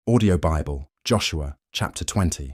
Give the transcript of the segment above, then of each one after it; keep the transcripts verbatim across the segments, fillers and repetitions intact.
Audio Bible, Joshua, chapter twenty.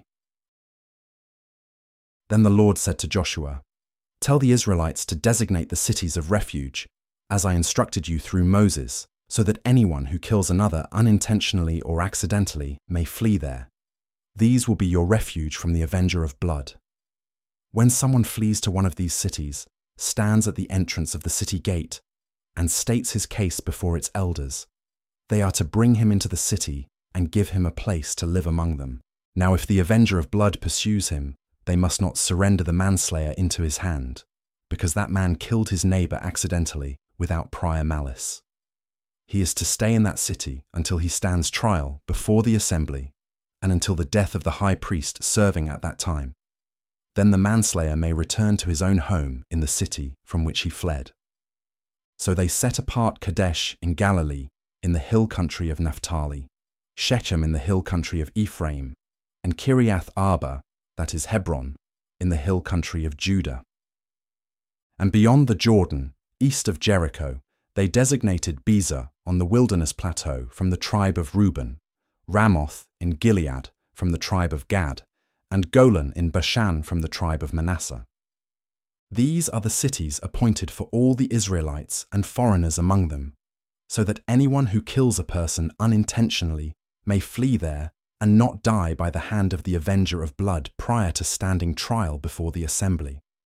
Then the Lord said to Joshua, "Tell the Israelites to designate the cities of refuge, as I instructed you through Moses, so that anyone who kills another unintentionally or accidentally may flee there. These will be your refuge from the avenger of blood. When someone flees to one of these cities, stands at the entrance of the city gate, and states his case before its elders, they are to bring him into the city and give him a place to live among them. Now if the avenger of blood pursues him, they must not surrender the manslayer into his hand, because that man killed his neighbor accidentally without prior malice. He is to stay in that city until he stands trial before the assembly and until the death of the high priest serving at that time. Then the manslayer may return to his own home in the city from which he fled." So they set apart Kadesh in Galilee in the hill country of Naphtali, Shechem in the hill country of Ephraim, and Kiriath Arba, that is Hebron, in the hill country of Judah. And beyond the Jordan, east of Jericho, they designated Bezer on the wilderness plateau from the tribe of Reuben, Ramoth in Gilead from the tribe of Gad, and Golan in Bashan from the tribe of Manasseh. These are the cities appointed for all the Israelites and foreigners among them, so that anyone who kills a person unintentionally may flee there and not die by the hand of the avenger of blood prior to standing trial before the assembly.